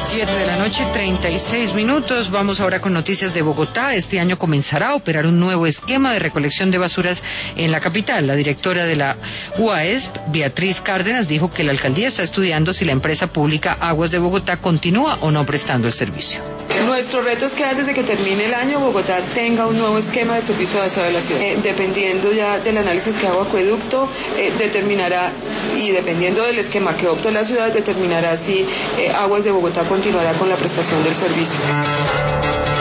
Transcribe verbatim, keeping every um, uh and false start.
siete de la noche, treinta y seis minutos. Vamos ahora con noticias de Bogotá. Este año comenzará a operar un nuevo esquema de recolección de basuras en la capital. La directora de la U A E S P, Beatriz Cárdenas, dijo que la alcaldía está estudiando si la empresa pública Aguas de Bogotá continúa o no prestando el servicio. Nuestro reto es que antes de que termine el año Bogotá tenga un nuevo esquema de servicio de aseo de la ciudad. Eh, dependiendo ya del análisis que haga Acueducto, eh, determinará, y dependiendo del esquema que opte la ciudad, determinará si eh, Aguas de Bogotá continuará con la prestación del servicio.